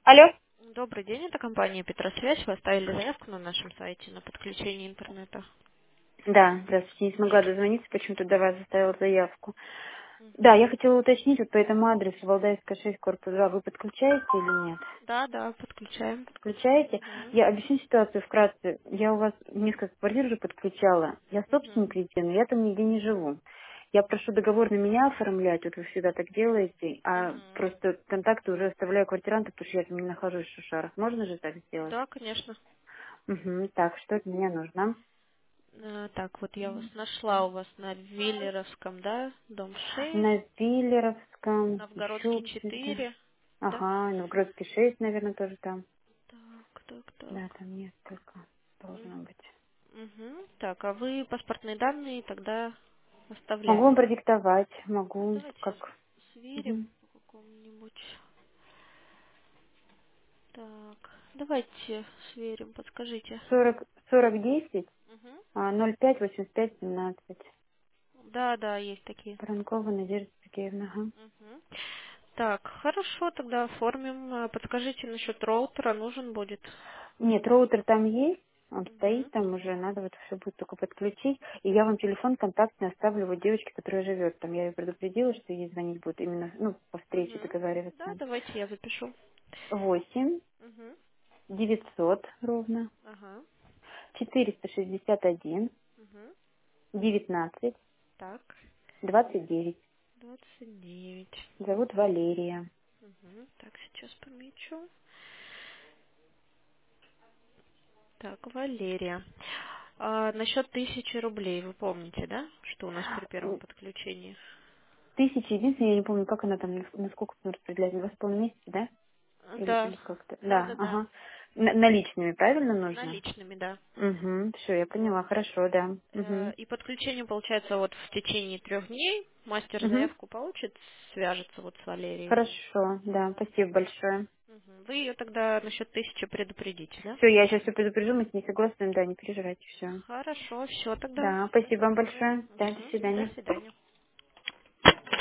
Алло? Добрый день, это компания Петросвязь. Вы оставили заявку на нашем сайте на подключение интернета. Да, здравствуйте, не смогла дозвониться, почему-то до вас заставила заявку. Да, Мгм. я хотела уточнить вот по этому адресу Валдайская 6, корпус 2, вы подключаете или нет? Да, да, подключаем. Подключаете? Мгм. Я объясню ситуацию вкратце. Я у вас несколько квартир уже подключала. Я Мгм. собственник везде, но я там нигде не живу. Я прошу договор на меня оформлять, вот вы всегда так делаете, а Мгм. просто контакты уже оставляю квартирантам, потому что я там не нахожусь в Шушарах. Можно же так сделать? Да, конечно. Угу. Так, что от меня нужно? Так, вот я вас нашла у вас на Виллеровском, да? Дом 6, На Виллеровском, еще Новгородский где-то. 4, да? Ага, Новгородский 6, наверное, тоже там. Так, так, Да, так. там несколько должно быть. Угу. Так, а вы паспортные данные тогда Могу вам оставляем. продиктовать, могу, Давайте как... сверим Мгм. по какому-нибудь. Так, давайте сверим, подскажите. 4010 Мгм. 05 85 17. Да, да, есть такие. Воронкова Надежда Сергеевна. Ага. Мгм. Так, хорошо, тогда оформим. Подскажите насчет роутера, нужен будет? Нет, роутер там есть, он стоит Мгм. там уже, надо вот все будет только подключить. И я вам телефон контактный оставлю вот девочке, которая живет там. Я ее предупредила, что ей звонить будет именно, ну, по встрече Мгм. Да, договариваться. давайте я запишу. 8 Мгм. 900 ровно, Ага. 461 Мгм. 19 Так, 29. 29. Зовут Валерия. Мгм. Так, сейчас помечу. Так, Валерия. Насчет 1000 рублей, вы помните, да? Что у нас при первом подключении? Тысяча, единственное, я не помню, как она там, на сколько там распределяет, на 2,5 месяца, да? Да, Или как-то, да, да, да, да. ага. Наличными, правильно нужно? Наличными, да. Угу, все, я Вот. поняла, хорошо, да. Угу. И подключение получается вот в течение 3 дней. Мастер Угу. заявку получит, свяжется вот с Валерией. Хорошо, да, спасибо большое. Мгм. Вы ее тогда насчет 1000 предупредите, да? Все, я сейчас все предупрежу, мы с ней согласны, да, не переживайте, все. Хорошо, все тогда. Да, Всего спасибо вам доброго. большое, да, до Мгм. До свидания. свидания.